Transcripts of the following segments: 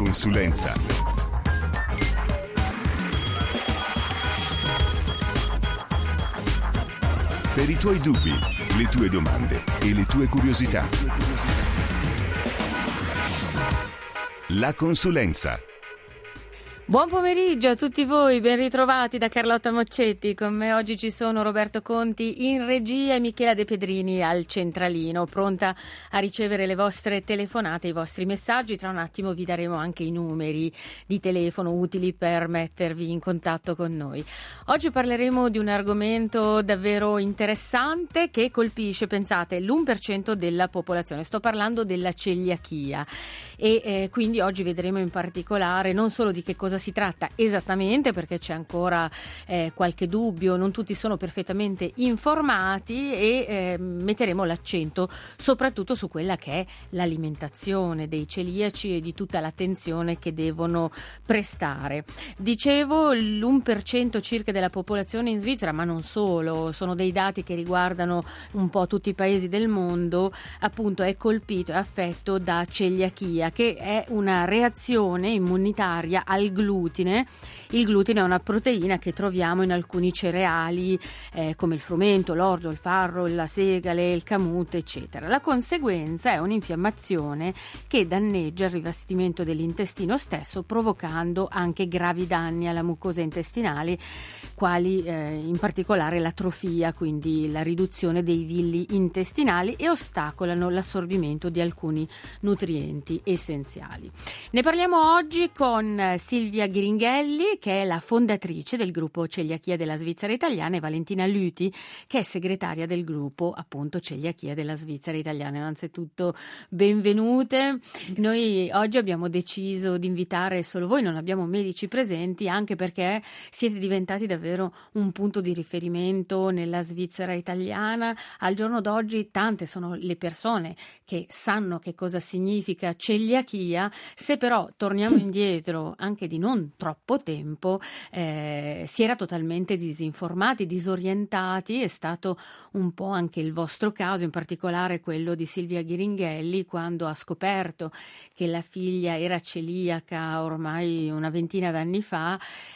consulenza. Per i tuoi dubbi, le tue domande e le tue curiosità. La consulenza. Buon pomeriggio a tutti voi, ben ritrovati da Carlotta Moccetti. Con me oggi ci sono Roberto Conti in regia e Michela De Pedrini al centralino, pronta a ricevere le vostre telefonate, i vostri messaggi. Tra un attimo vi daremo anche i numeri di telefono utili per mettervi in contatto con noi. Oggi parleremo di un argomento davvero interessante che colpisce, pensate, l'1% della popolazione. Sto parlando della celiachia e quindi oggi vedremo in particolare non solo di che cosa si tratta esattamente, perché c'è ancora qualche dubbio, non tutti sono perfettamente informati e metteremo l'accento soprattutto su quella che è l'alimentazione dei celiaci e di tutta l'attenzione che devono prestare. Dicevo, l'1% circa della popolazione in Svizzera, ma non solo, sono dei dati che riguardano un po' tutti i paesi del mondo, appunto è colpito, è affetto da celiachia, che è una reazione immunitaria al glutine. Il glutine è una proteina che troviamo in alcuni cereali come il frumento, l'orzo, il farro, la segale, il camute, eccetera. La conseguenza è un'infiammazione che danneggia il rivestimento dell'intestino stesso, provocando anche gravi danni alla mucosa intestinale, quali in particolare l'atrofia, quindi la riduzione dei villi intestinali, e ostacolano l'assorbimento di alcuni nutrienti essenziali. Ne parliamo oggi con Silvia Ghiringhelli, che è la fondatrice del gruppo Celiachia della Svizzera Italiana, e Valentina Lüthi, che è segretaria del gruppo appunto Celiachia della Svizzera Italiana. Innanzitutto benvenute. Noi oggi abbiamo deciso di invitare solo voi, non abbiamo medici presenti, anche perché siete diventati davvero un punto di riferimento nella Svizzera italiana. Al giorno d'oggi tante sono le persone che sanno che cosa significa celiachia. Se però torniamo indietro anche di non troppo tempo, si era totalmente disinformati, disorientati. È stato un po' anche il vostro caso, in particolare quello di Silvia Ghiringhelli, quando ha scoperto che la figlia era celiaca ormai una ventina d'anni fa,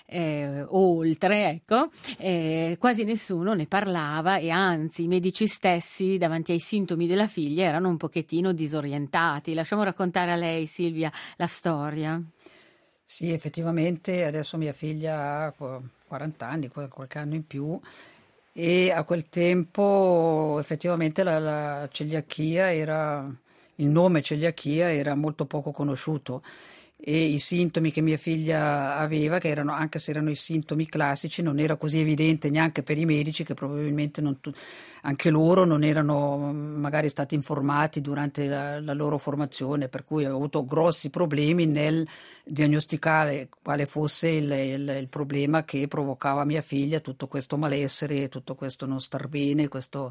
o oltre, ecco. Quasi nessuno ne parlava e anzi i medici stessi davanti ai sintomi della figlia erano un pochettino disorientati. Lasciamo raccontare a lei, Silvia, la storia. Sì, effettivamente adesso mia figlia ha 40 anni, qualche anno in più, e a quel tempo effettivamente la celiachia il nome celiachia era molto poco conosciuto, e i sintomi che mia figlia aveva, che erano, anche se erano i sintomi classici, non era così evidente neanche per i medici, che probabilmente anche loro non erano magari stati informati durante la loro formazione, per cui avevo avuto grossi problemi nel diagnosticare quale fosse il problema che provocava mia figlia tutto questo malessere, tutto questo non star bene, questo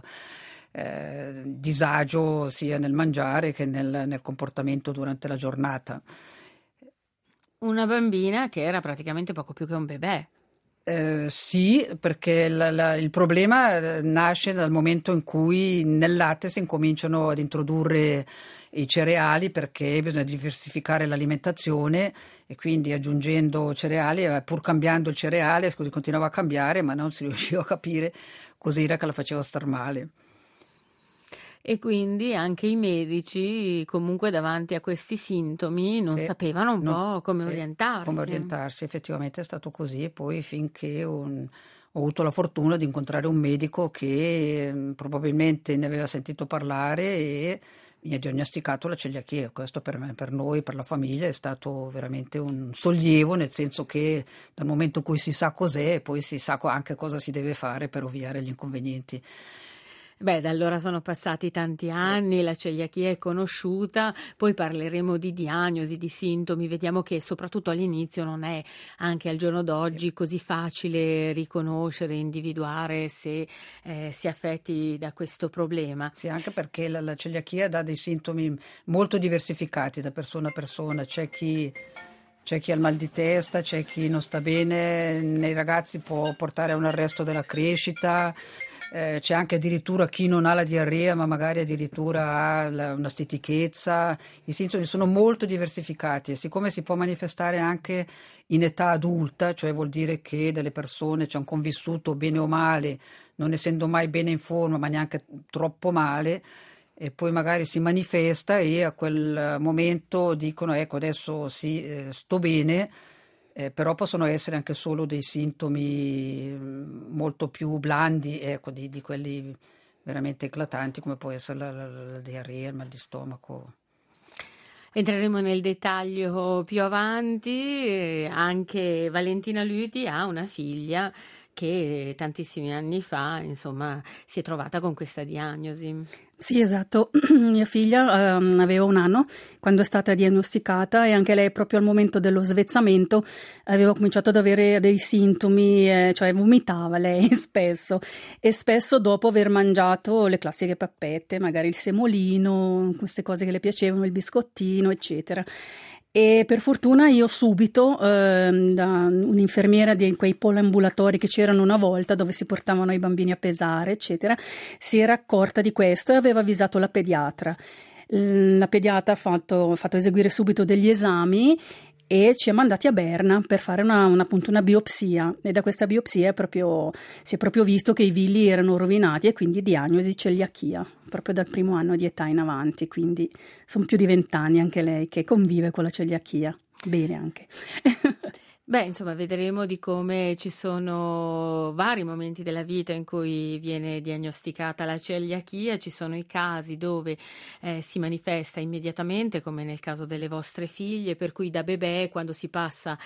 disagio sia nel mangiare che nel comportamento durante la giornata. Una bambina che era praticamente poco più che un bebè. Sì, perché il problema nasce dal momento in cui nel latte si incominciano ad introdurre i cereali, perché bisogna diversificare l'alimentazione, e quindi aggiungendo cereali, pur cambiando il cereale, continuava a cambiare, ma non si riusciva a capire cos'era che la faceva star male. E quindi anche i medici comunque davanti a questi sintomi non sapevano un po' come orientarsi. Come orientarsi, effettivamente è stato così, e poi finché ho avuto la fortuna di incontrare un medico che probabilmente ne aveva sentito parlare e mi ha diagnosticato la celiachia. Questo per me, per noi, per la famiglia è stato veramente un sollievo, nel senso che dal momento in cui si sa cos'è, poi si sa anche cosa si deve fare per ovviare gli inconvenienti. Beh, da allora sono passati tanti anni, la celiachia è conosciuta, poi parleremo di diagnosi, di sintomi, vediamo che soprattutto all'inizio non è, anche al giorno d'oggi, così facile riconoscere, individuare se si è affetti da questo problema. Sì, anche perché la celiachia dà dei sintomi molto diversificati da persona a persona. C'è chi ha il mal di testa, c'è chi non sta bene, nei ragazzi può portare a un arresto della crescita, C'è anche addirittura chi non ha la diarrea, ma magari addirittura ha una stitichezza. I sintomi sono molto diversificati e siccome si può manifestare anche in età adulta, cioè vuol dire che delle persone ci hanno convissuto bene o male, non essendo mai bene in forma, ma neanche troppo male, e poi magari si manifesta e a quel momento dicono ecco adesso sì, sto bene. Però possono essere anche solo dei sintomi molto più blandi, ecco, di quelli veramente eclatanti, come può essere la diarrea, il mal di stomaco. Entreremo nel dettaglio più avanti. Anche Valentina Luti ha una figlia che tantissimi anni fa, insomma, si è trovata con questa diagnosi. Sì, esatto. Mia figlia aveva 1 anno quando è stata diagnosticata e anche lei proprio al momento dello svezzamento aveva cominciato ad avere dei sintomi, cioè vomitava lei spesso e spesso dopo aver mangiato le classiche pappette, magari il semolino, queste cose che le piacevano, il biscottino, eccetera. E per fortuna io subito, da un'infermiera di quei poliambulatori che c'erano una volta dove si portavano i bambini a pesare, eccetera, si era accorta di questo e aveva avvisato la pediatra. La pediatra ha fatto eseguire subito degli esami e ci ha mandati a Berna per fare appunto una biopsia, e da questa biopsia si è proprio visto che i villi erano rovinati e quindi diagnosi celiachia proprio dal primo anno di età in avanti, quindi sono più di 20 anni anche lei che convive con la celiachia, bene anche. Beh, insomma, vedremo di come ci sono vari momenti della vita in cui viene diagnosticata la celiachia. Ci sono i casi dove si manifesta immediatamente, come nel caso delle vostre figlie, per cui da bebè, quando si passa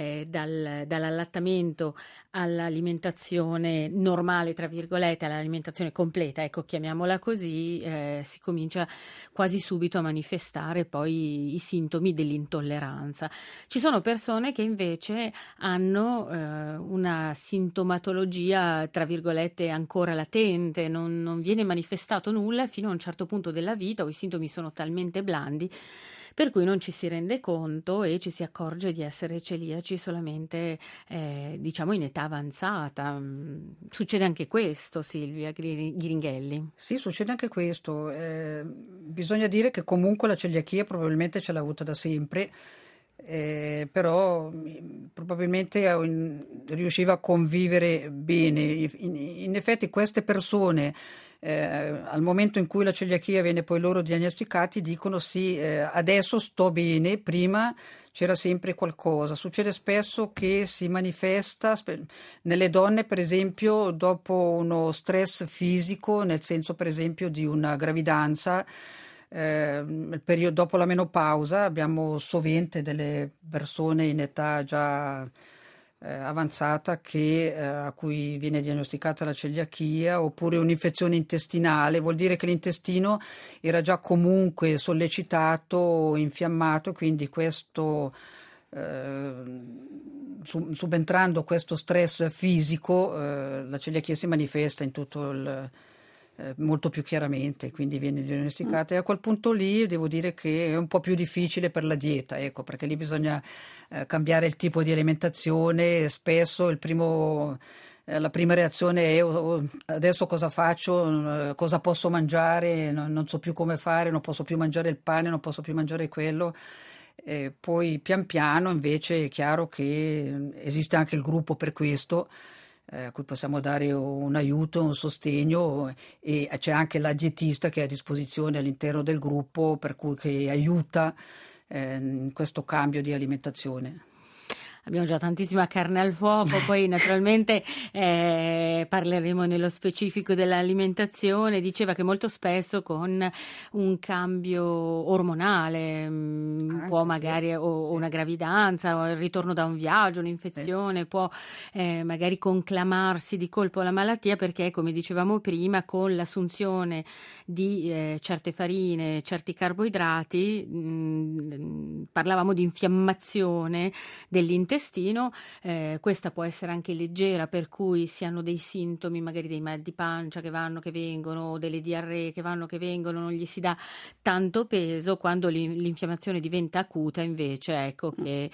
dall'allattamento all'alimentazione normale, tra virgolette, all'alimentazione completa, ecco, chiamiamola così, si comincia quasi subito a manifestare poi i sintomi dell'intolleranza. Ci sono persone che invece hanno una sintomatologia, tra virgolette, ancora latente, non viene manifestato nulla fino a un certo punto della vita, o i sintomi sono talmente blandi per cui non ci si rende conto e ci si accorge di essere celiaci solamente diciamo in età avanzata. Succede anche questo, Silvia Ghiringhelli? Sì, succede anche questo. Bisogna dire che comunque la celiachia probabilmente ce l'ha avuta da sempre. Però probabilmente riusciva a convivere bene. In effetti queste persone al momento in cui la celiachia viene poi loro diagnosticati dicono sì, adesso sto bene, prima c'era sempre qualcosa. Succede spesso che si manifesta nelle donne, per esempio, dopo uno stress fisico, nel senso per esempio di una gravidanza. Il periodo dopo la menopausa abbiamo sovente delle persone in età già avanzata a cui viene diagnosticata la celiachia, oppure un'infezione intestinale. Vuol dire che l'intestino era già comunque sollecitato, infiammato, quindi questo subentrando questo stress fisico, la celiachia si manifesta in tutto molto più chiaramente, quindi viene diagnosticata, e a quel punto lì devo dire che è un po' più difficile per la dieta, ecco, perché lì bisogna cambiare il tipo di alimentazione. Spesso la prima reazione è adesso cosa faccio, cosa posso mangiare, non so più come fare, non posso più mangiare il pane, non posso più mangiare quello. Poi pian piano invece è chiaro che esiste anche il gruppo per questo, a cui possiamo dare un aiuto, un sostegno, e c'è anche la dietista che è a disposizione all'interno del gruppo, per cui che aiuta in questo cambio di alimentazione. Abbiamo già tantissima carne al fuoco, poi naturalmente parleremo nello specifico dell'alimentazione. Diceva che molto spesso con un cambio ormonale, può magari sì, o una gravidanza, o il ritorno da un viaggio, un'infezione, può magari conclamarsi di colpo la malattia, perché come dicevamo prima, con l'assunzione di certe farine, certi carboidrati, parlavamo di infiammazione dell'intestino, dell'intestino, questa può essere anche leggera, per cui si hanno dei sintomi, magari dei mal di pancia che vanno, che vengono, o delle diarree che vanno, che vengono, non gli si dà tanto peso. Quando l'infiammazione diventa acuta, invece, ecco che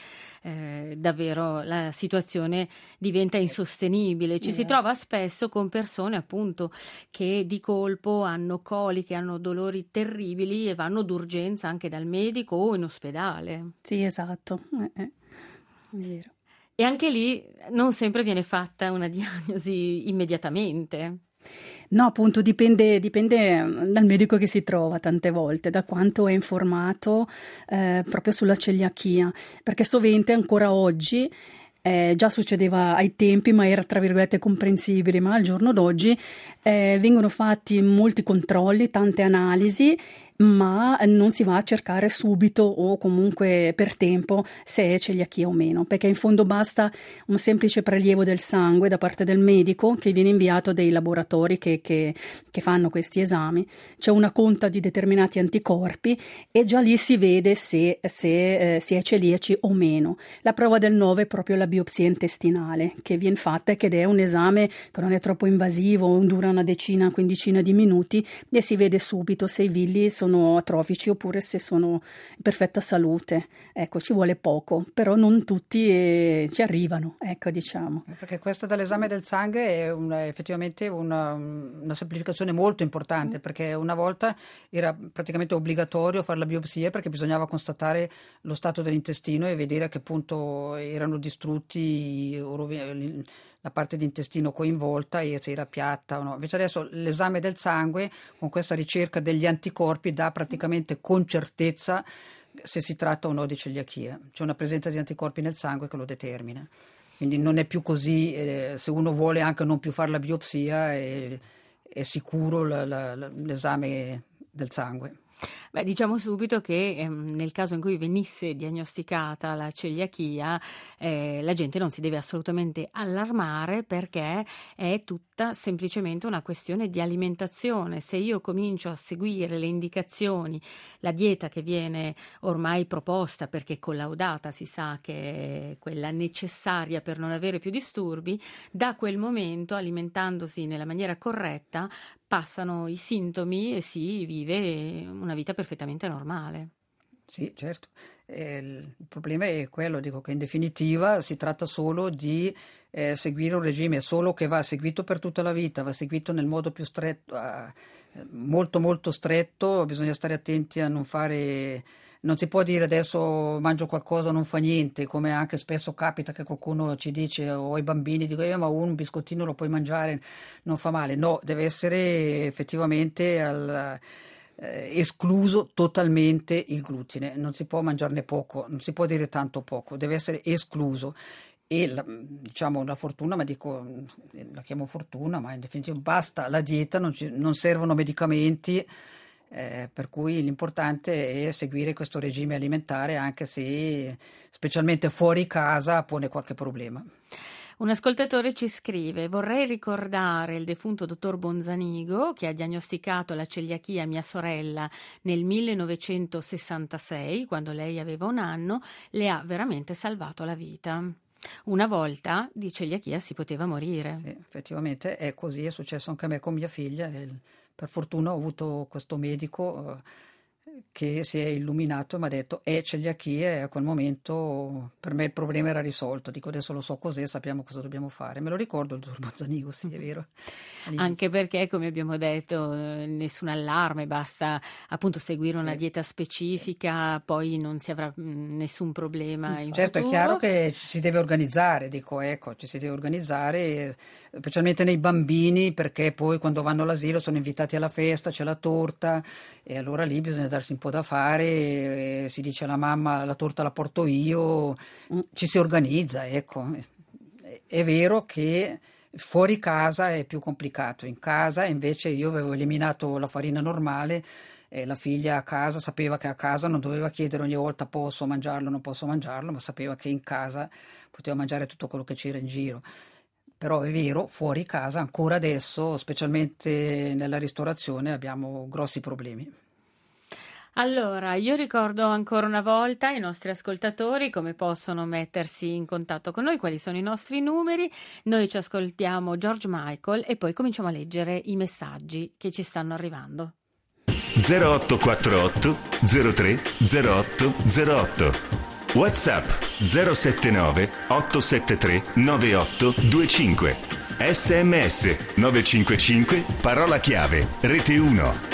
davvero la situazione diventa insostenibile. Ci si trova spesso con persone appunto che di colpo hanno coliche, hanno dolori terribili e vanno d'urgenza anche dal medico o in ospedale. Sì, esatto, è vero. E anche lì non sempre viene fatta una diagnosi immediatamente. No, appunto, dipende dal medico che si trova tante volte, da quanto è informato proprio sulla celiachia, perché sovente ancora oggi, già succedeva ai tempi, ma era tra virgolette comprensibile, ma al giorno d'oggi vengono fatti molti controlli, tante analisi, ma non si va a cercare subito o comunque per tempo se è celiachia o meno, perché in fondo basta un semplice prelievo del sangue da parte del medico che viene inviato dai laboratori che fanno questi esami. C'è una conta di determinati anticorpi e già lì si vede se si è celiaci o meno. La prova del 9 è proprio la biopsia intestinale che viene fatta ed è un esame che non è troppo invasivo, dura una decina, quindicina di minuti e si vede subito se i villi sono atrofici oppure se sono in perfetta salute. Ecco, ci vuole poco, però non tutti ci arrivano, ecco, diciamo. Perché questo dall'esame del sangue è effettivamente una semplificazione molto importante, perché una volta era praticamente obbligatorio fare la biopsia perché bisognava constatare lo stato dell'intestino e vedere a che punto erano distrutti la parte di intestino coinvolta e se era piatta o no. Invece adesso l'esame del sangue con questa ricerca degli anticorpi dà praticamente con certezza se si tratta o no di celiachia. C'è una presenza di anticorpi nel sangue che lo determina. Quindi non è più così, se uno vuole anche non più fare la biopsia è sicuro l'esame del sangue. Beh, diciamo subito che nel caso in cui venisse diagnosticata la celiachia, la gente non si deve assolutamente allarmare, perché è tutta semplicemente una questione di alimentazione. Se io comincio a seguire le indicazioni, la dieta che viene ormai proposta perché collaudata, si sa che è quella necessaria per non avere più disturbi, da quel momento, alimentandosi nella maniera corretta, passano i sintomi e si vive una vita perfettamente normale. Sì, certo. Il problema è quello, dico che in definitiva si tratta solo di seguire un regime solo che va seguito per tutta la vita, va seguito nel modo più stretto, molto molto stretto. Bisogna stare attenti a non fare. Non si può dire adesso mangio qualcosa, non fa niente, come anche spesso capita che qualcuno ci dice, o ai bambini dico ma un biscottino lo puoi mangiare, non fa male. No, deve essere effettivamente escluso totalmente il glutine, non si può mangiarne poco, non si può dire tanto poco, deve essere escluso. E diciamo la fortuna, ma dico la chiamo fortuna, ma in definitiva basta la dieta, non servono medicamenti. Per cui l'importante è seguire questo regime alimentare, anche se specialmente fuori casa pone qualche problema. Un ascoltatore ci scrive: vorrei ricordare il defunto dottor Bonzanigo, che ha diagnosticato la celiachia a mia sorella nel 1966, quando lei aveva 1 anno, le ha veramente salvato la vita. Una volta di celiachia si poteva morire. Sì, effettivamente è così, è successo anche a me con mia figlia. Per fortuna ho avuto questo medico che si è illuminato e mi ha detto celiachia, e a quel momento per me il problema era risolto. Dico adesso lo so cos'è, sappiamo cosa dobbiamo fare. Me lo ricordo il dottor Bonzanigo, sì, è vero. Anche perché, come abbiamo detto, nessun allarme, basta appunto seguire una dieta specifica, poi non si avrà nessun problema in certo, futuro. È chiaro che ci si deve organizzare, ci si deve organizzare, specialmente nei bambini, perché poi quando vanno all'asilo sono invitati alla festa, c'è la torta e allora lì bisogna darsi un po' da fare, si dice alla mamma la torta la porto io, ci si organizza, ecco. È vero che fuori casa è più complicato, in casa invece io avevo eliminato la farina normale e la figlia a casa sapeva che a casa non doveva chiedere ogni volta posso mangiarlo, non posso mangiarlo, ma sapeva che in casa poteva mangiare tutto quello che c'era in giro. Però è vero, fuori casa ancora adesso, specialmente nella ristorazione, abbiamo grossi problemi. Allora, io ricordo ancora una volta ai nostri ascoltatori come possono mettersi in contatto con noi, quali sono i nostri numeri. Noi ci ascoltiamo George Michael e poi cominciamo a leggere i messaggi che ci stanno arrivando. 0848 03 08 08 WhatsApp 079 873 9825 SMS 955 parola chiave Rete 1.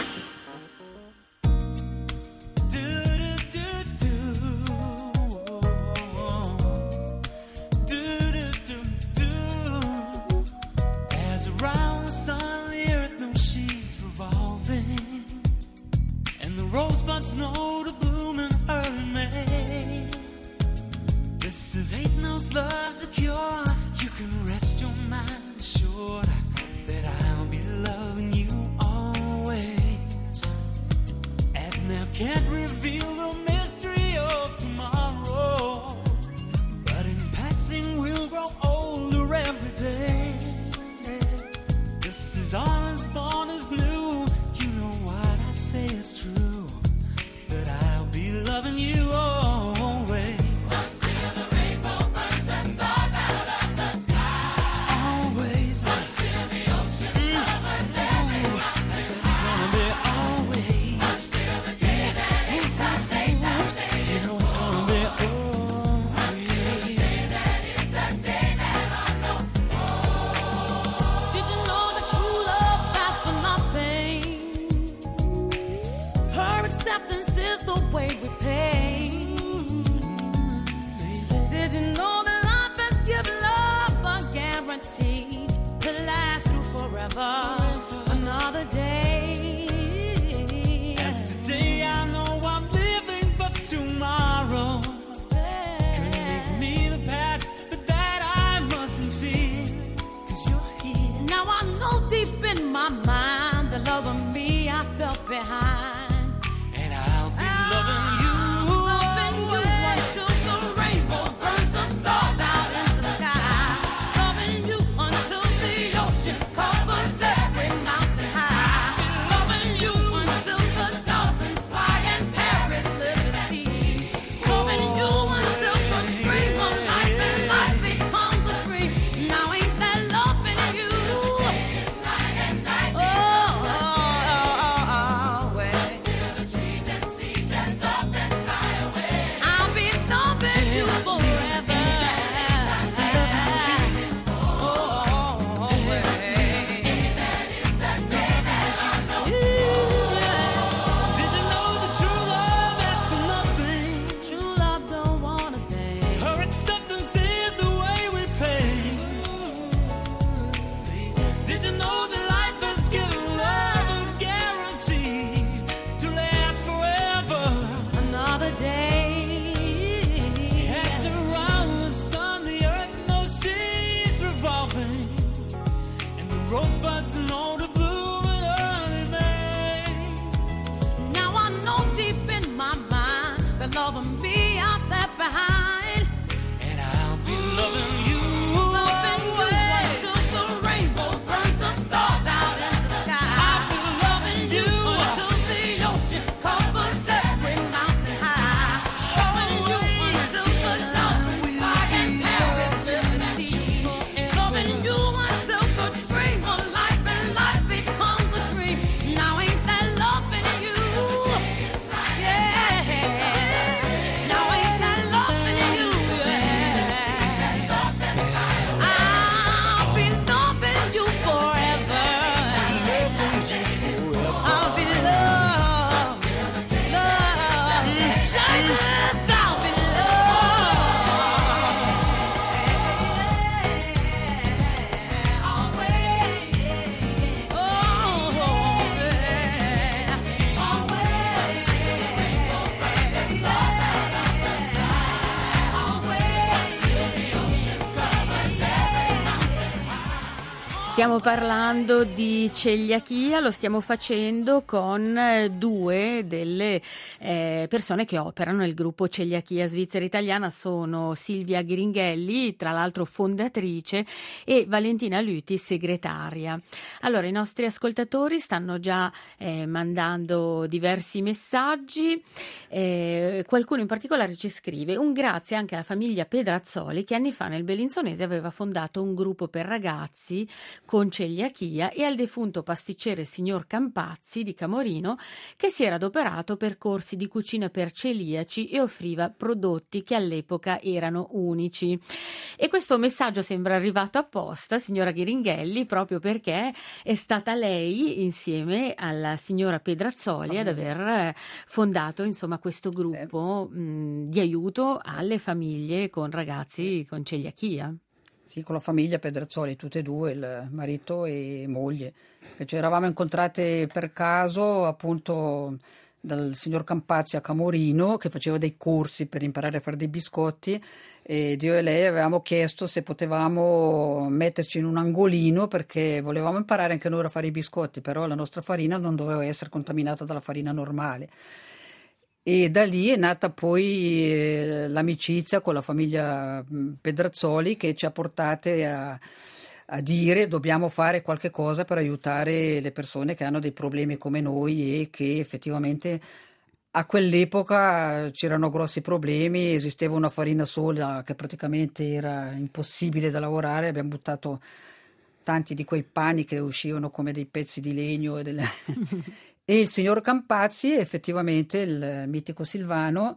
Stiamo parlando di celiachia, lo stiamo facendo con due delle persone che operano nel gruppo Celiachia Svizzera Italiana, sono Silvia Ghiringhelli, tra l'altro fondatrice, e Valentina Lüthi, segretaria. Allora, i nostri ascoltatori stanno già mandando diversi messaggi, qualcuno in particolare ci scrive: un grazie anche alla famiglia Pedrazzoli che anni fa nel Bellinzonese aveva fondato un gruppo per ragazzi con celiachia, e al defunto pasticcere signor Campazzi di Camorino, che si era adoperato per corsi di cucina per celiaci e offriva prodotti che all'epoca erano unici. E questo messaggio sembra arrivato apposta, signora Ghiringhelli, proprio perché è stata lei, insieme alla signora Pedrazzoli, ad aver fondato insomma questo gruppo di aiuto alle famiglie con ragazzi con celiachia. Sì, con la famiglia Pedrazzoli, tutte e due, il marito e moglie, che ci eravamo incontrate per caso appunto dal signor Campazzi a Camorino, che faceva dei corsi per imparare a fare dei biscotti, e io e lei avevamo chiesto se potevamo metterci in un angolino perché volevamo imparare anche noi a fare i biscotti, però la nostra farina non doveva essere contaminata dalla farina normale. E da lì è nata poi l'amicizia con la famiglia Pedrazzoli, che ci ha portate a dire dobbiamo fare qualche cosa per aiutare le persone che hanno dei problemi come noi, e che effettivamente a quell'epoca c'erano grossi problemi, esisteva una farina sola che praticamente era impossibile da lavorare, abbiamo buttato tanti di quei pani che uscivano come dei pezzi di legno e il signor Campazzi, effettivamente il mitico Silvano,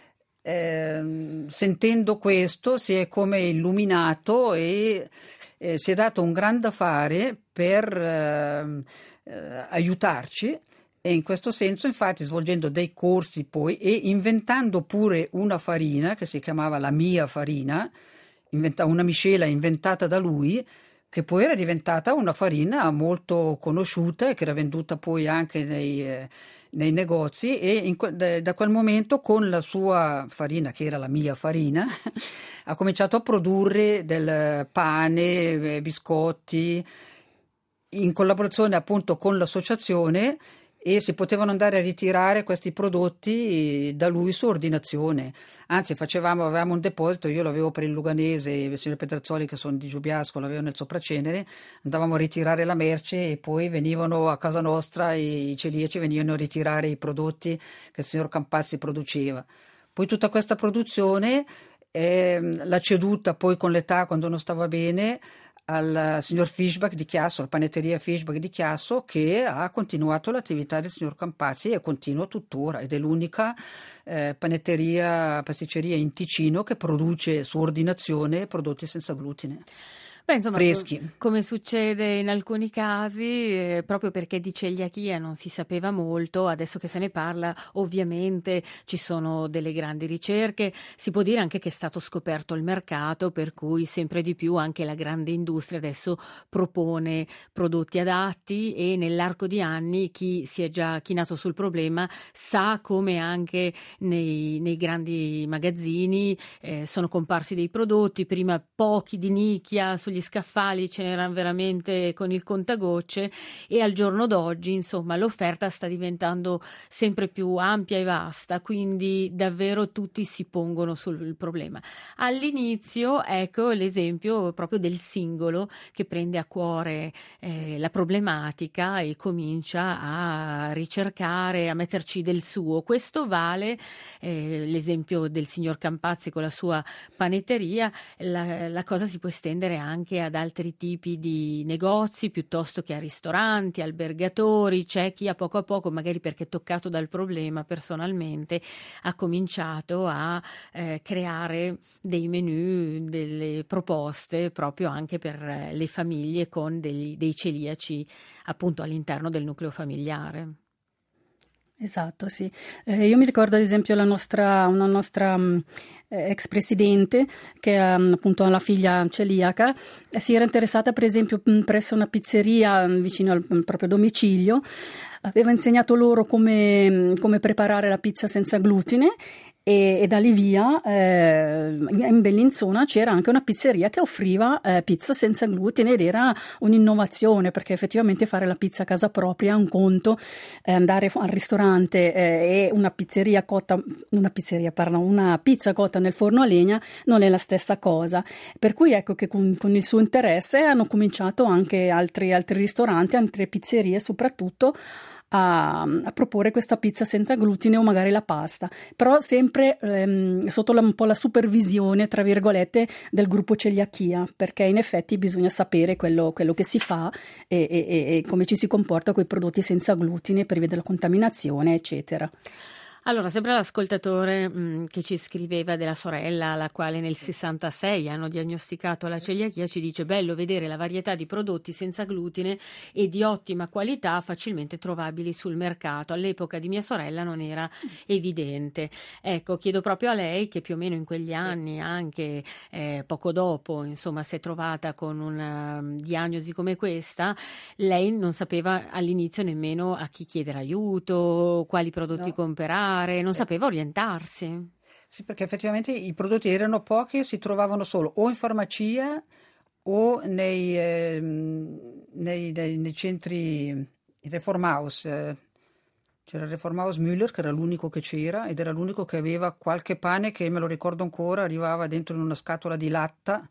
sentendo questo si è come illuminato e si è dato un gran da fare per aiutarci, e in questo senso infatti svolgendo dei corsi poi e inventando pure una farina che si chiamava la mia farina, una miscela inventata da lui, che poi era diventata una farina molto conosciuta e che era venduta poi anche nei negozi, e da quel momento con la sua farina, che era la mia farina, ha cominciato a produrre del pane, biscotti, in collaborazione appunto con l'associazione, e si potevano andare a ritirare questi prodotti da lui su ordinazione. Anzi, avevamo un deposito, io l'avevo per il Luganese, il signor Pedrazzoli, che sono di Giubiasco, l'avevo nel Sopracenere, andavamo a ritirare la merce e poi venivano a casa nostra e i celiaci venivano a ritirare i prodotti che il signor Campazzi produceva. Poi tutta questa produzione l'ha ceduta poi con l'età, quando non stava bene, al signor Fischbach di Chiasso, alla panetteria Fischbach di Chiasso, che ha continuato l'attività del signor Campazzi e continua tuttora, ed è l'unica pasticceria in Ticino che produce su ordinazione prodotti senza glutine. Beh, insomma, freschi. Come succede in alcuni casi, proprio perché di celiachia non si sapeva molto, adesso che se ne parla ovviamente ci sono delle grandi ricerche, si può dire anche che è stato scoperto il mercato, per cui sempre di più anche la grande industria adesso propone prodotti adatti, e nell'arco di anni chi si è già chinato sul problema sa come anche nei grandi magazzini sono comparsi dei prodotti, prima pochi di nicchia, sugli scaffali ce n'erano veramente con il contagocce, e al giorno d'oggi insomma l'offerta sta diventando sempre più ampia e vasta, quindi davvero tutti si pongono sul problema. All'inizio ecco l'esempio proprio del singolo che prende a cuore la problematica e comincia a ricercare, a metterci del suo. Questo vale l'esempio del signor Campazzi con la sua panetteria, la cosa si può estendere anche ad altri tipi di negozi piuttosto che a ristoranti, albergatori. C'è chi a poco, magari perché è toccato dal problema personalmente, ha cominciato a creare dei menù, delle proposte proprio anche per le famiglie con dei celiaci appunto all'interno del nucleo familiare. Esatto, sì. Io mi ricordo ad esempio una nostra ex presidente che appunto ha la figlia celiaca, si era interessata per esempio presso una pizzeria vicino al proprio domicilio, aveva insegnato loro come preparare la pizza senza glutine, e da lì via in Bellinzona c'era anche una pizzeria che offriva pizza senza glutine, ed era un'innovazione, perché effettivamente fare la pizza a casa propria è un conto, andare al ristorante e una pizza cotta nel forno a legna non è la stessa cosa, per cui ecco che con il suo interesse hanno cominciato anche altri ristoranti, altre pizzerie soprattutto a proporre questa pizza senza glutine, o magari la pasta, però sempre sotto un po' la supervisione, tra virgolette, del gruppo celiachia, perché in effetti bisogna sapere quello che si fa e come ci si comporta con i prodotti senza glutine per via della contaminazione, eccetera. Allora, sembra l'ascoltatore che ci scriveva della sorella, alla quale nel 66 hanno diagnosticato la celiachia, ci dice: bello vedere la varietà di prodotti senza glutine e di ottima qualità facilmente trovabili sul mercato. All'epoca di mia sorella non era evidente. Ecco, chiedo proprio a lei, che più o meno in quegli anni, anche poco dopo, insomma, si è trovata con una diagnosi come questa. Lei non sapeva all'inizio nemmeno a chi chiedere aiuto, quali prodotti comprare, non sapeva orientarsi. Sì, perché effettivamente i prodotti erano pochi e si trovavano solo o in farmacia o nei centri, il Reform House. C'era il Reform House Müller, che era l'unico che c'era, ed era l'unico che aveva qualche pane che, me lo ricordo ancora, arrivava dentro in una scatola di latta,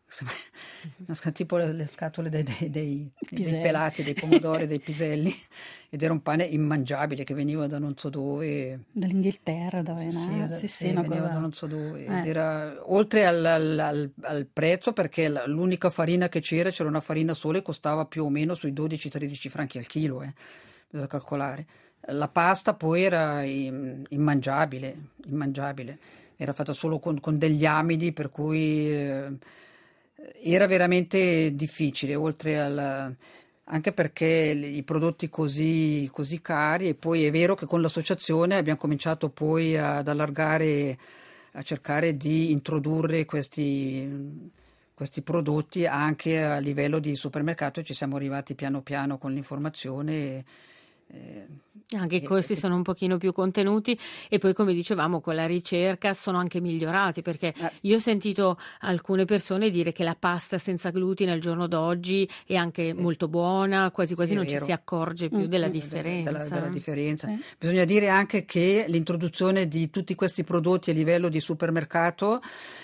tipo le scatole dei pelati, dei pomodori, dei piselli, ed era un pane immangiabile che veniva da non so dove, dall'Inghilterra, veniva da non so dove, ed era oltre al prezzo, perché l'unica farina che c'era una farina sola e costava più o meno sui 12-13 franchi al chilo, bisogna calcolare. La pasta poi era immangiabile, era fatta solo con degli amidi, per cui era veramente difficile, anche perché i prodotti così cari. E poi è vero che con l'associazione abbiamo cominciato poi ad allargare, a cercare di introdurre questi prodotti anche a livello di supermercato, e ci siamo arrivati piano piano con l'informazione. Anche i costi sono un pochino più contenuti, e poi, come dicevamo, con la ricerca sono anche migliorati, perché io ho sentito alcune persone dire che la pasta senza glutine al giorno d'oggi è anche molto buona, quasi non ci si accorge più della differenza. Della differenza. Bisogna dire anche che l'introduzione di tutti questi prodotti a livello di supermercato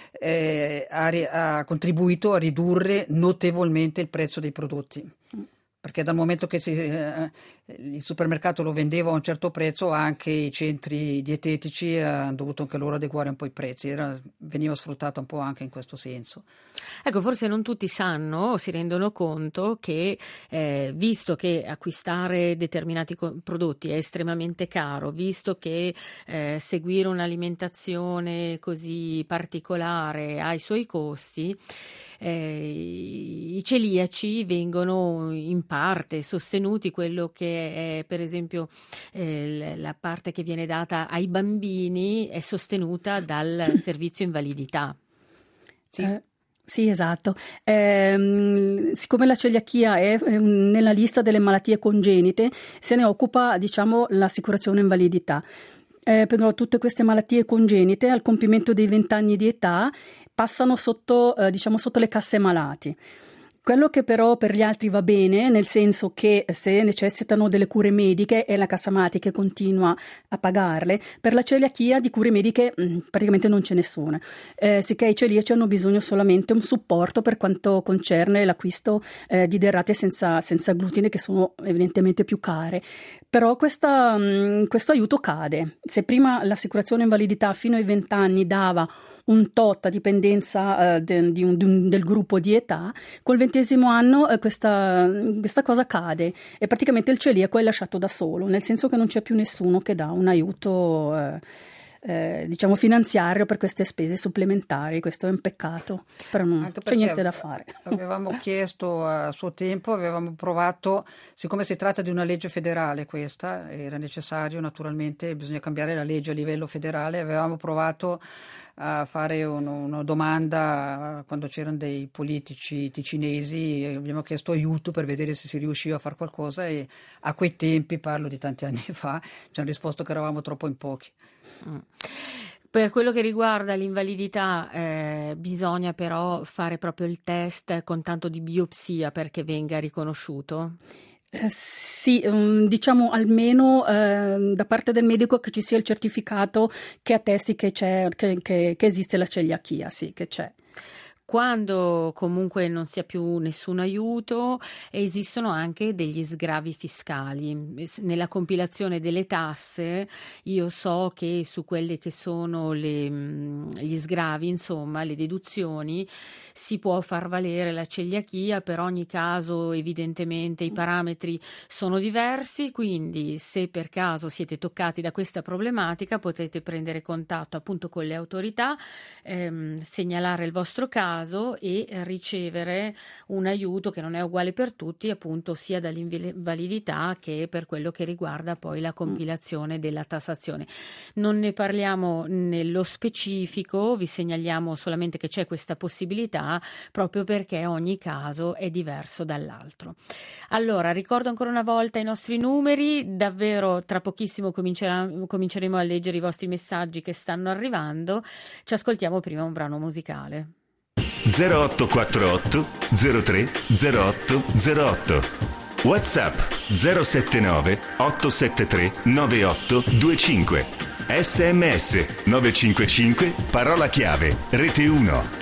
ha contribuito a ridurre notevolmente il prezzo dei prodotti. Perché dal momento che il supermercato lo vendeva a un certo prezzo, anche i centri dietetici hanno dovuto anche loro adeguare un po' i prezzi, veniva sfruttata un po' anche in questo senso. Ecco, forse non tutti sanno o si rendono conto che visto che acquistare determinati prodotti è estremamente caro, visto che seguire un'alimentazione così particolare ha i suoi costi, i celiaci vengono in parte sostenuti, quello che è per esempio la parte che viene data ai bambini è sostenuta dal servizio invalidità. Sì, esatto. Siccome la celiachia è nella lista delle malattie congenite, se ne occupa, l'assicurazione invalidità. Però tutte queste malattie congenite al compimento dei 20 anni di età passano sotto le casse malati. Quello che però per gli altri va bene, nel senso che se necessitano delle cure mediche è la cassa malati che continua a pagarle, per la celiachia di cure mediche praticamente non ce ne sono, sicché i celiaci hanno bisogno solamente un supporto per quanto concerne l'acquisto di derrate senza glutine, che sono evidentemente più care. Però questo aiuto cade. Se prima l'assicurazione invalidità fino ai 20 anni dava un tot a dipendenza del gruppo di età, col 20° anno questa cosa cade e praticamente il celiaco è lasciato da solo, nel senso che non c'è più nessuno che dà un aiuto finanziario per queste spese supplementari. Questo è un peccato, però non c'è niente da fare. Avevamo chiesto a suo tempo, avevamo provato, siccome si tratta di una legge federale, questa era necessario, naturalmente bisogna cambiare la legge a livello federale, avevamo provato a fare una domanda quando c'erano dei politici ticinesi, abbiamo chiesto aiuto per vedere se si riusciva a fare qualcosa, e a quei tempi, parlo di tanti anni fa, ci hanno risposto che eravamo troppo in pochi. Per quello che riguarda l'invalidità, bisogna però fare proprio il test con tanto di biopsia perché venga riconosciuto? Sì, diciamo almeno da parte del medico che ci sia il certificato che attesti che c'è, che esiste la celiachia, sì, che c'è. Quando comunque non sia più nessun aiuto, esistono anche degli sgravi fiscali. Nella compilazione delle tasse io so che su quelli che sono gli sgravi, insomma, le deduzioni, si può far valere la celiachia. Per ogni caso evidentemente i parametri sono diversi, quindi se per caso siete toccati da questa problematica potete prendere contatto appunto con le autorità, segnalare il vostro caso e ricevere un aiuto che non è uguale per tutti, appunto sia dall'invalidità che per quello che riguarda poi la compilazione della tassazione. Non ne parliamo nello specifico, vi segnaliamo solamente che c'è questa possibilità proprio perché ogni caso è diverso dall'altro. Allora, ricordo ancora una volta i nostri numeri, davvero tra pochissimo cominceremo a leggere i vostri messaggi che stanno arrivando. Ci ascoltiamo prima un brano musicale. 0848 03 08 08 WhatsApp 079 873 9825 SMS 955 parola chiave Rete 1.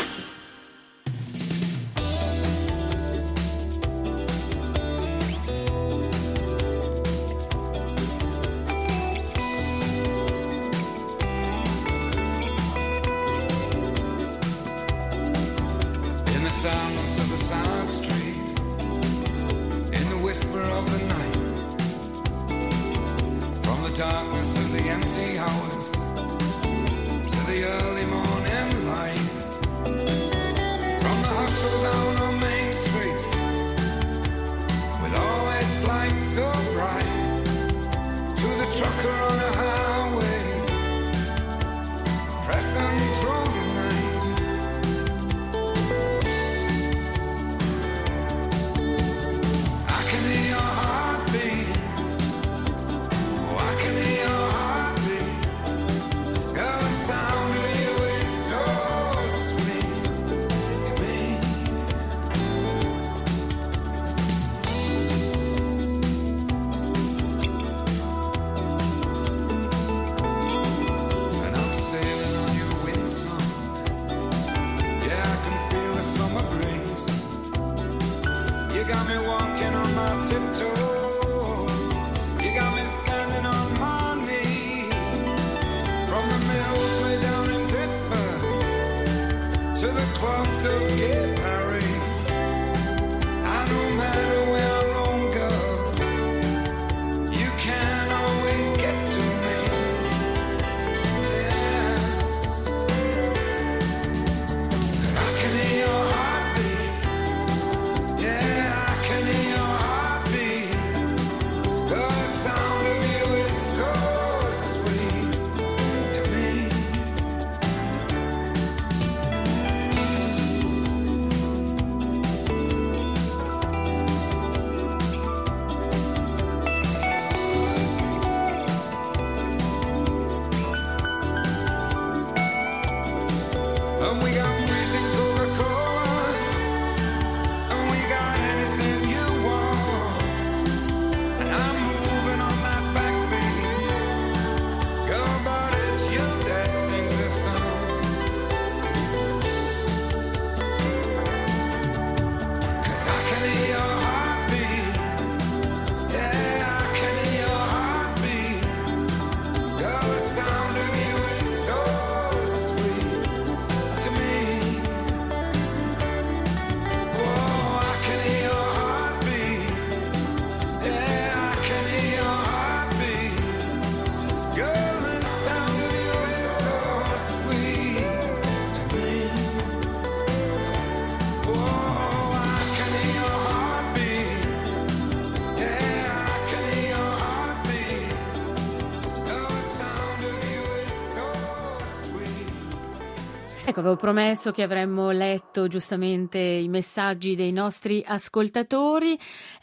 Ecco, avevo promesso che avremmo letto giustamente i messaggi dei nostri ascoltatori.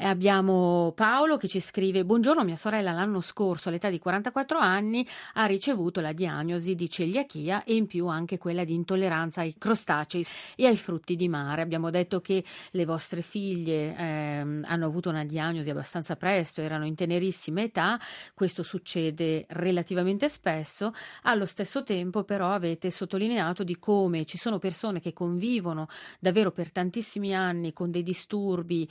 Abbiamo Paolo che ci scrive: buongiorno, mia sorella l'anno scorso all'età di 44 anni ha ricevuto la diagnosi di celiachia e in più anche quella di intolleranza ai crostacei e ai frutti di mare. Abbiamo detto che le vostre figlie hanno avuto una diagnosi abbastanza presto, erano in tenerissima età, questo succede relativamente spesso. Allo stesso tempo però avete sottolineato di come ci sono persone che convivono davvero per tantissimi anni con dei disturbi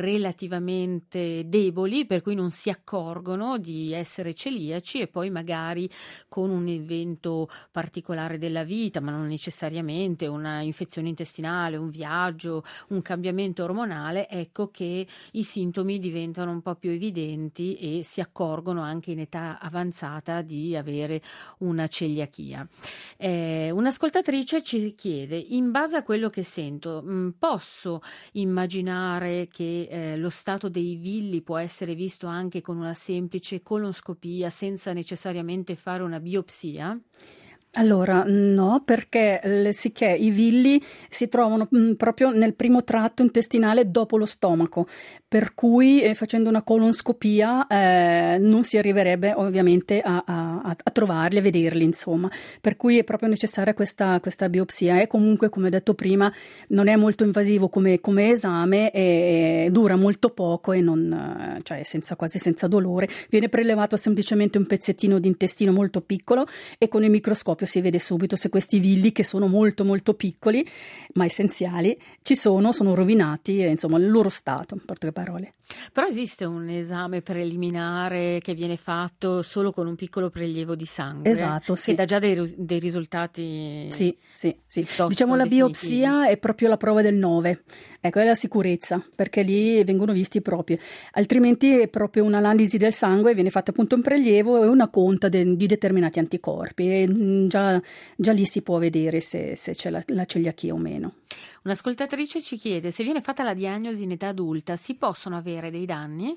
relativamente deboli, per cui non si accorgono di essere celiaci, e poi magari con un evento particolare della vita, ma non necessariamente una infezione intestinale, un viaggio, un cambiamento ormonale, ecco che i sintomi diventano un po' più evidenti e si accorgono anche in età avanzata di avere una celiachia. Un'ascoltatrice ci chiede: in base a quello che sento, posso immaginare che lo stato dei villi può essere visto anche con una semplice colonscopia senza necessariamente fare una biopsia? Allora, no, perché sicché i villi si trovano proprio nel primo tratto intestinale dopo lo stomaco, per cui facendo una colonscopia non si arriverebbe ovviamente a trovarli, a vederli, insomma. Per cui è proprio necessaria questa biopsia. E comunque, come detto prima, non è molto invasivo come esame, e dura molto poco e cioè quasi senza dolore. Viene prelevato semplicemente un pezzettino di intestino molto piccolo e con il microscopio si vede subito se questi villi, che sono molto molto piccoli ma essenziali, sono rovinati, insomma il loro stato, in poche parole. Però esiste un esame preliminare che viene fatto solo con un piccolo prelievo di sangue, esatto, sì, che dà già dei risultati. Sì. Diciamo la biopsia è proprio la prova del 9, ecco, è la sicurezza, perché lì vengono visti proprio, altrimenti è proprio un'analisi del sangue, viene fatta appunto un prelievo e una conta di determinati anticorpi, e già lì si può vedere se c'è la celiachia o meno. Un'ascoltatrice ci chiede: se viene fatta la diagnosi in età adulta, si possono avere dei danni?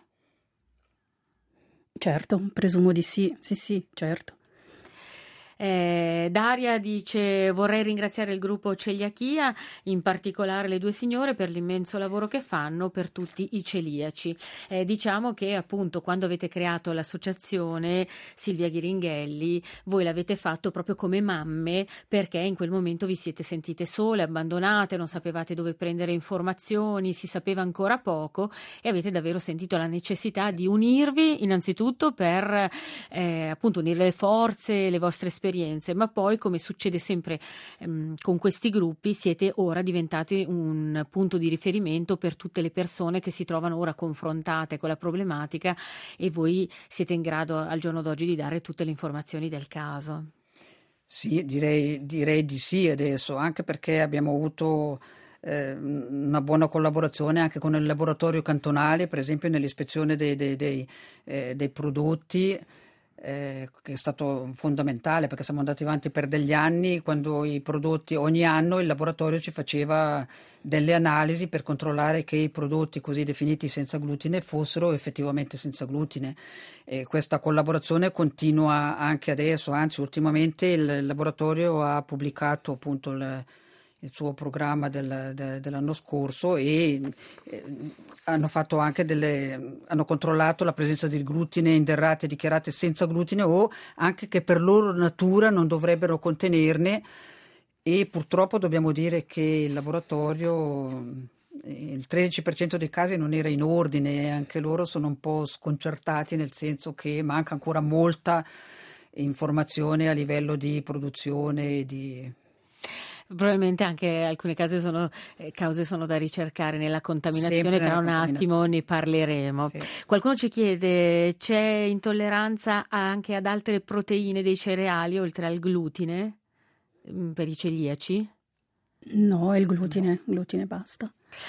Certo, presumo di sì, certo. Daria dice: vorrei ringraziare il gruppo Celiachia, in particolare le due signore, per l'immenso lavoro che fanno per tutti i celiaci. Diciamo che appunto quando avete creato l'associazione Silvia Ghiringhelli, voi l'avete fatto proprio come mamme, perché in quel momento vi siete sentite sole, abbandonate, non sapevate dove prendere informazioni, si sapeva ancora poco, e avete davvero sentito la necessità di unirvi innanzitutto per appunto unire le forze, le vostre esperienze, ma poi, come succede sempre con questi gruppi, siete ora diventati un punto di riferimento per tutte le persone che si trovano ora confrontate con la problematica, e voi siete in grado al giorno d'oggi di dare tutte le informazioni del caso. Sì, direi di sì adesso, anche perché abbiamo avuto una buona collaborazione anche con il laboratorio cantonale, per esempio nell'ispezione dei prodotti, che è stato fondamentale, perché siamo andati avanti per degli anni, quando i prodotti, ogni anno il laboratorio ci faceva delle analisi per controllare che i prodotti così definiti senza glutine fossero effettivamente senza glutine, e questa collaborazione continua anche adesso, anzi ultimamente il laboratorio ha pubblicato appunto il suo programma dell'anno scorso, e hanno fatto anche hanno controllato la presenza di glutine in derrate dichiarate senza glutine, o anche che per loro natura non dovrebbero contenerne, e purtroppo dobbiamo dire che il laboratorio il 13% dei casi non era in ordine, e anche loro sono un po' sconcertati, nel senso che manca ancora molta informazione a livello di produzione e di... Probabilmente anche alcune cause sono da ricercare nella contaminazione, tra un attimo ne parleremo. Sì. Qualcuno ci chiede: c'è intolleranza anche ad altre proteine dei cereali oltre al glutine per i celiaci? No, è il glutine basta.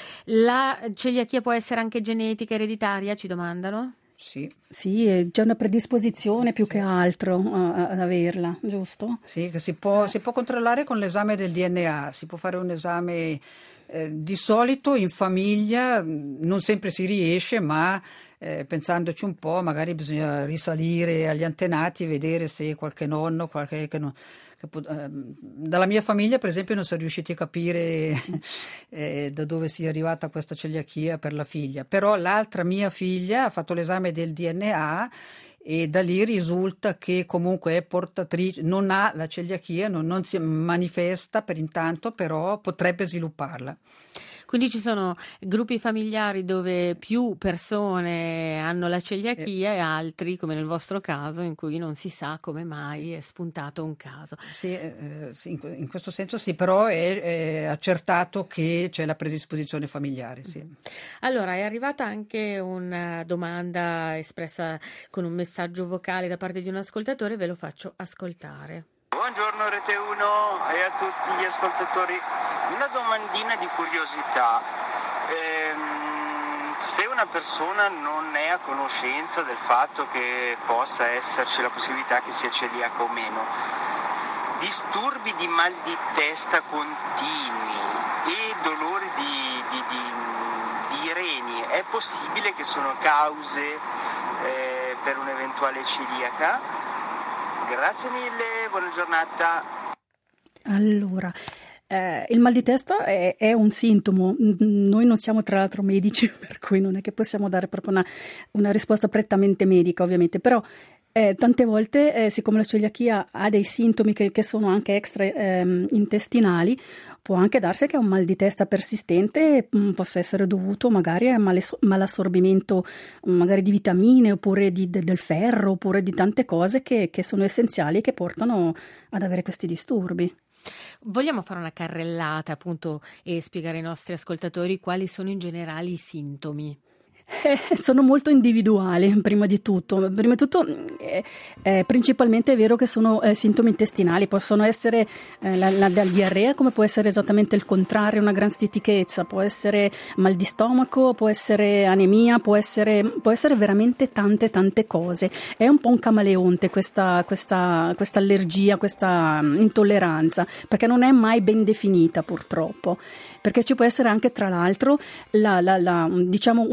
La celiachia può essere anche genetica, ereditaria, ci domandano? Sì, è già una predisposizione più che altro ad averla, giusto? Sì, che si può controllare con l'esame del DNA, si può fare un esame di solito in famiglia, non sempre si riesce, ma pensandoci un po', magari bisogna risalire agli antenati e vedere se qualche nonno, dalla mia famiglia per esempio non si è riusciti a capire da dove sia arrivata questa celiachia per la figlia, però l'altra mia figlia ha fatto l'esame del DNA e da lì risulta che comunque è portatrice, non ha la celiachia, non si manifesta per intanto, però potrebbe svilupparla. Quindi ci sono gruppi familiari dove più persone hanno la celiachia e altri, come nel vostro caso, in cui non si sa come mai è spuntato un caso. Sì, in questo senso sì, però è accertato che c'è la predisposizione familiare. Sì. Allora, è arrivata anche una domanda espressa con un messaggio vocale da parte di un ascoltatore, ve lo faccio ascoltare. Buongiorno Rete 1 e a tutti gli ascoltatori. Una domandina di curiosità. Se una persona non è a conoscenza del fatto che possa esserci la possibilità che sia celiaca o meno, disturbi di mal di testa continui e dolori di reni, è possibile che sono cause per un'eventuale celiaca? Grazie mille, buona giornata. Allora, il mal di testa è un sintomo. Noi non siamo tra l'altro medici, per cui non è che possiamo dare proprio una risposta prettamente medica, ovviamente, però tante volte, siccome la celiachia ha dei sintomi che sono anche extra intestinali, può anche darsi che un mal di testa persistente possa essere dovuto magari a malassorbimento magari di vitamine, oppure del ferro, oppure di tante cose che sono essenziali e che portano ad avere questi disturbi. Vogliamo fare una carrellata appunto e spiegare ai nostri ascoltatori quali sono in generale i sintomi? Sono molto individuali, prima di tutto. Principalmente è vero che sono sintomi intestinali, possono essere la diarrea, come può essere esattamente il contrario, una gran stitichezza, può essere mal di stomaco, può essere anemia, può essere veramente tante cose. È un po' un camaleonte questa allergia, questa intolleranza, perché non è mai ben definita purtroppo, perché ci può essere anche tra l'altro diciamo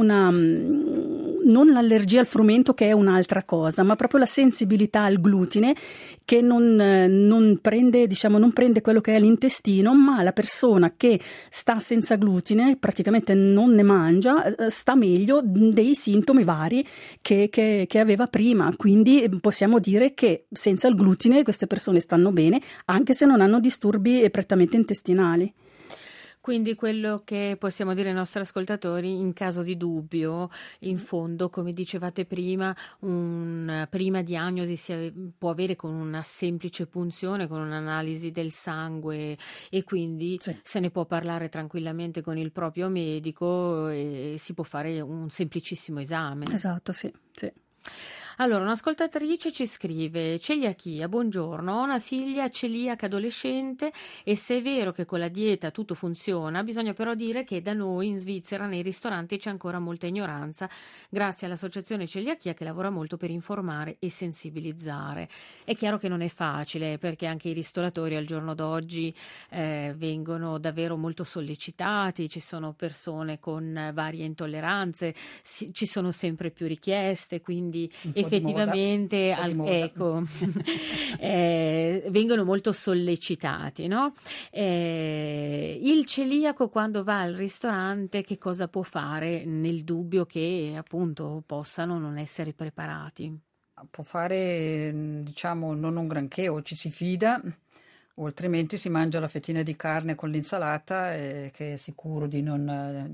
non l'allergia al frumento, che è un'altra cosa, ma proprio la sensibilità al glutine, che non prende quello che è l'intestino, ma la persona che sta senza glutine, praticamente non ne mangia, sta meglio dei sintomi vari che aveva prima. Quindi possiamo dire che senza il glutine queste persone stanno bene, anche se non hanno disturbi prettamente intestinali. Quindi quello che possiamo dire ai nostri ascoltatori, in caso di dubbio, in fondo, come dicevate prima, una prima diagnosi si può avere con una semplice punzione, con un'analisi del sangue, e quindi sì, se ne può parlare tranquillamente con il proprio medico e si può fare un semplicissimo esame. Esatto, sì. Allora, un'ascoltatrice ci scrive: celiachia, buongiorno, ho una figlia celiaca adolescente e se è vero che con la dieta tutto funziona, bisogna però dire che da noi in Svizzera nei ristoranti c'è ancora molta ignoranza, grazie all'associazione celiachia che lavora molto per informare e sensibilizzare. È chiaro che non è facile, perché anche i ristoratori al giorno d'oggi vengono davvero molto sollecitati, ci sono persone con varie intolleranze, ci sono sempre più richieste, quindi effettivamente ecco, vengono molto sollecitati, no? Il celiaco quando va al ristorante che cosa può fare nel dubbio che appunto possano non essere preparati? Può fare, diciamo, non un granché, o ci si fida, o altrimenti si mangia la fettina di carne con l'insalata, che è sicuro di non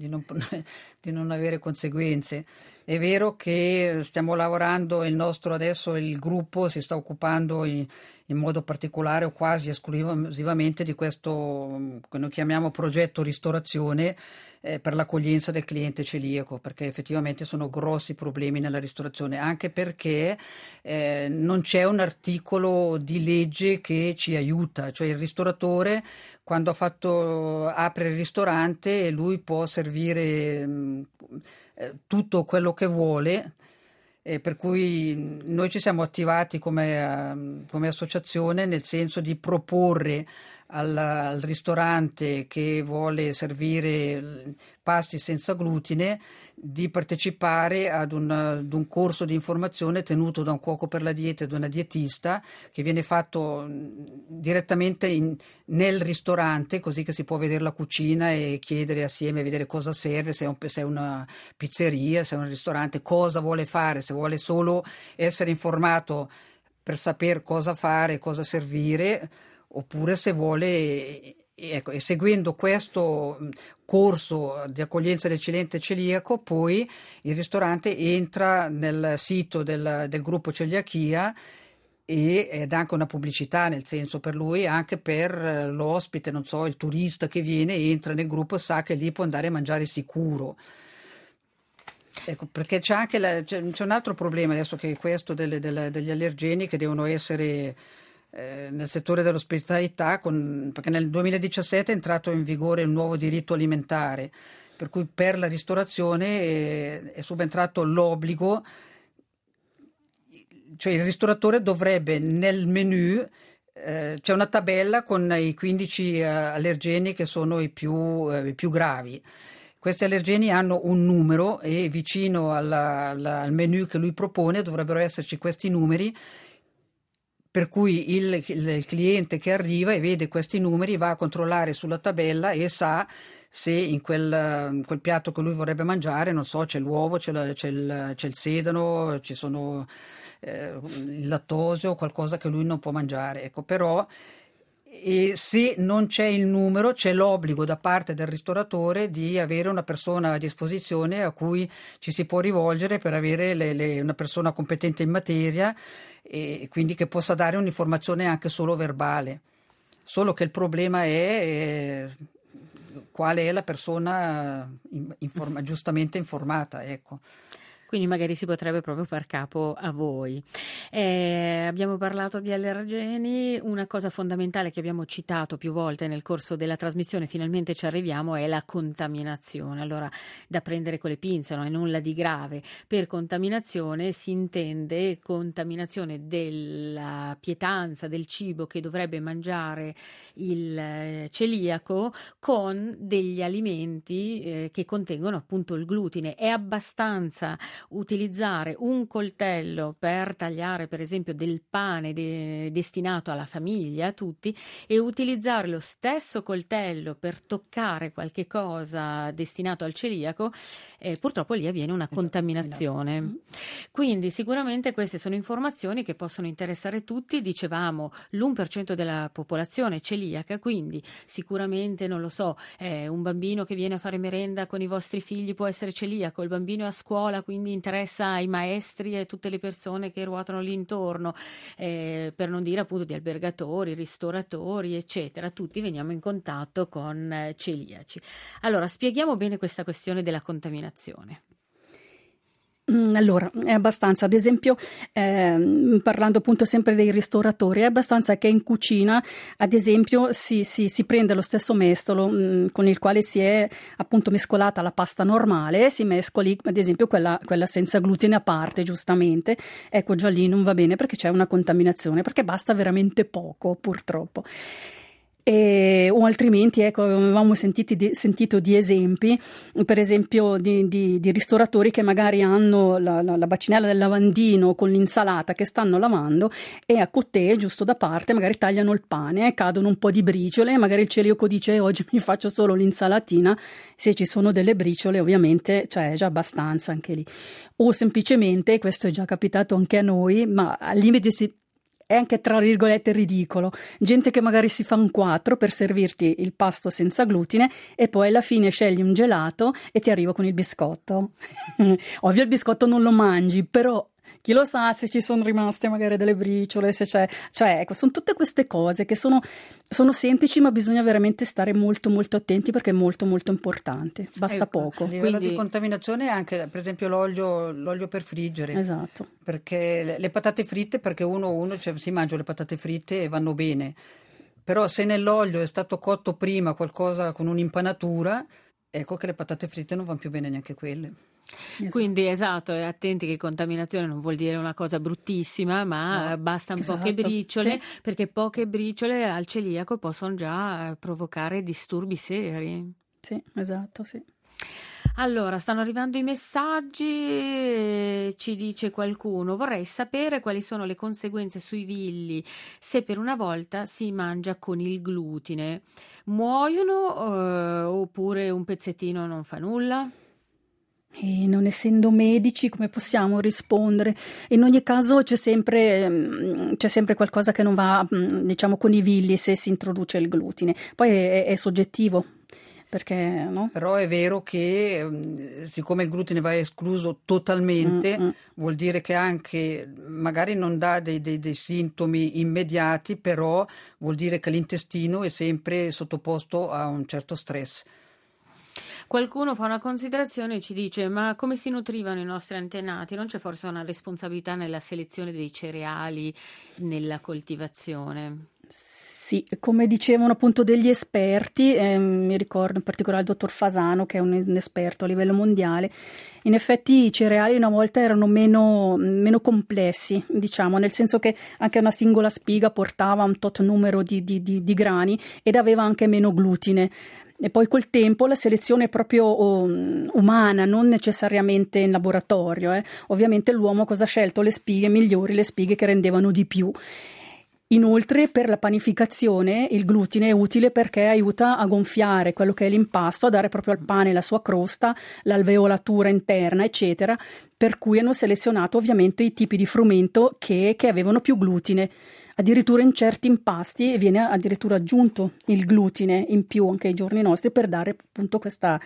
avere conseguenze. È vero che stiamo lavorando, il gruppo si sta occupando in modo particolare o quasi esclusivamente di questo che noi chiamiamo progetto ristorazione, per l'accoglienza del cliente celiaco, perché effettivamente sono grossi problemi nella ristorazione, anche perché non c'è un articolo di legge che ci aiuta, cioè il ristoratore quando apre il ristorante lui può servire tutto quello che vuole, per cui noi ci siamo attivati come associazione, nel senso di proporre al ristorante che vuole servire pasti senza glutine di partecipare ad un corso di informazione tenuto da un cuoco per la dieta e da una dietista, che viene fatto direttamente nel ristorante, così che si può vedere la cucina e chiedere assieme, vedere cosa serve, se è una pizzeria, se è un ristorante, cosa vuole fare, se vuole solo essere informato per sapere cosa fare, cosa servire, oppure se vuole, ecco, e seguendo questo corso di accoglienza del cliente celiaco, poi il ristorante entra nel sito del gruppo celiachia ed anche una pubblicità, nel senso, per lui, anche per l'ospite, non so, il turista che viene, entra nel gruppo e sa che lì può andare a mangiare sicuro. Ecco, perché c'è anche c'è un altro problema adesso, che è questo degli allergeni che devono essere nel settore dell'ospitalità, perché nel 2017 è entrato in vigore il nuovo diritto alimentare, per cui per la ristorazione è subentrato l'obbligo, cioè il ristoratore dovrebbe nel menù, c'è una tabella con i 15 allergeni che sono i più gravi. Questi allergeni hanno un numero e vicino al menu che lui propone dovrebbero esserci questi numeri, per cui il cliente che arriva e vede questi numeri va a controllare sulla tabella e sa se in quel piatto che lui vorrebbe mangiare, non so, c'è l'uovo, c'è il sedano, ci sono il lattosio, qualcosa che lui non può mangiare. Ecco, però e se non c'è il numero, c'è l'obbligo da parte del ristoratore di avere una persona a disposizione a cui ci si può rivolgere per avere una persona competente in materia, e quindi che possa dare un'informazione anche solo verbale. Solo che il problema è quale è la persona giustamente informata, ecco. Quindi magari si potrebbe proprio far capo a voi. Abbiamo parlato di allergeni, una cosa fondamentale che abbiamo citato più volte nel corso della trasmissione, finalmente ci arriviamo, è la contaminazione. Allora, da prendere con le pinze, non è nulla di grave. Per contaminazione si intende contaminazione della pietanza del cibo che dovrebbe mangiare il celiaco con degli alimenti che contengono appunto il glutine. È abbastanza utilizzare un coltello per tagliare per esempio del pane destinato alla famiglia, a tutti, e utilizzare lo stesso coltello per toccare qualche cosa destinato al celiaco, purtroppo lì avviene una contaminazione. Quindi sicuramente queste sono informazioni che possono interessare tutti. Dicevamo l'1% della popolazione celiaca, quindi sicuramente, non lo so, un bambino che viene a fare merenda con i vostri figli può essere celiaco, il bambino è a scuola, quindi interessa ai maestri e tutte le persone che ruotano lì intorno, per non dire appunto di albergatori, ristoratori, eccetera. Tutti veniamo in contatto con celiaci. Allora, spieghiamo bene questa questione della contaminazione. Allora, è abbastanza, ad esempio, parlando appunto sempre dei ristoratori, è abbastanza che in cucina, ad esempio, si prende lo stesso mestolo con il quale si è appunto mescolata la pasta normale, si mescoli ad esempio quella senza glutine a parte, giustamente. Ecco, già lì non va bene perché c'è una contaminazione, perché basta veramente poco, purtroppo. O altrimenti, ecco, avevamo sentito di esempi, per esempio di ristoratori che magari hanno la bacinella del lavandino con l'insalata che stanno lavando, e a cotè, giusto da parte, magari tagliano il pane, cadono un po' di briciole, magari il celiaco dice oggi mi faccio solo l'insalatina, se ci sono delle briciole ovviamente c'è già abbastanza anche lì. O semplicemente, questo è già capitato anche a noi, ma al limite è anche tra virgolette ridicolo, gente che magari si fa un 4 per servirti il pasto senza glutine e poi alla fine scegli un gelato e ti arriva con il biscotto. Ovvio il biscotto non lo mangi, però chi lo sa se ci sono rimaste magari delle briciole, se c'è, cioè ecco, sono tutte queste cose che sono semplici, ma bisogna veramente stare molto molto attenti perché è molto molto importante, basta poco. A livello di contaminazione anche, per esempio, l'olio per friggere. Esatto. Perché le patate fritte, perché uno cioè, si mangia le patate fritte e vanno bene, però se nell'olio è stato cotto prima qualcosa con un'impanatura, ecco che le patate fritte non vanno più bene neanche quelle. Esatto. Quindi esatto, e attenti che contaminazione non vuol dire una cosa bruttissima, ma bastano poche briciole, perché poche briciole al celiaco possono già provocare disturbi seri. Sì, esatto, sì. Allora, stanno arrivando i messaggi, ci dice qualcuno: vorrei sapere quali sono le conseguenze sui villi se per una volta si mangia con il glutine. Muoiono oppure un pezzettino non fa nulla? E non essendo medici, come possiamo rispondere? In ogni caso c'è sempre qualcosa che non va, diciamo, con i villi se si introduce il glutine. Poi è soggettivo. Perché, no? Però è vero che siccome il glutine va escluso totalmente, vuol dire che anche magari non dà dei sintomi immediati, però vuol dire che l'intestino è sempre sottoposto a un certo stress. Qualcuno fa una considerazione e ci dice: ma come si nutrivano i nostri antenati? Non c'è forse una responsabilità nella selezione dei cereali, nella coltivazione? Sì, come dicevano appunto degli esperti, mi ricordo in particolare il dottor Fasano, che è un esperto a livello mondiale. In effetti i cereali una volta erano meno complessi, diciamo, nel senso che anche una singola spiga portava un tot numero di grani ed aveva anche meno glutine. E poi col tempo la selezione proprio umana, non necessariamente in laboratorio. Ovviamente l'uomo cosa ha scelto? Le spighe migliori, le spighe che rendevano di più. Inoltre per la panificazione il glutine è utile perché aiuta a gonfiare quello che è l'impasto, a dare proprio al pane la sua crosta, l'alveolatura interna, eccetera, per cui hanno selezionato ovviamente i tipi di frumento che avevano più glutine. Addirittura in certi impasti viene addirittura aggiunto il glutine in più anche ai giorni nostri per dare appunto questa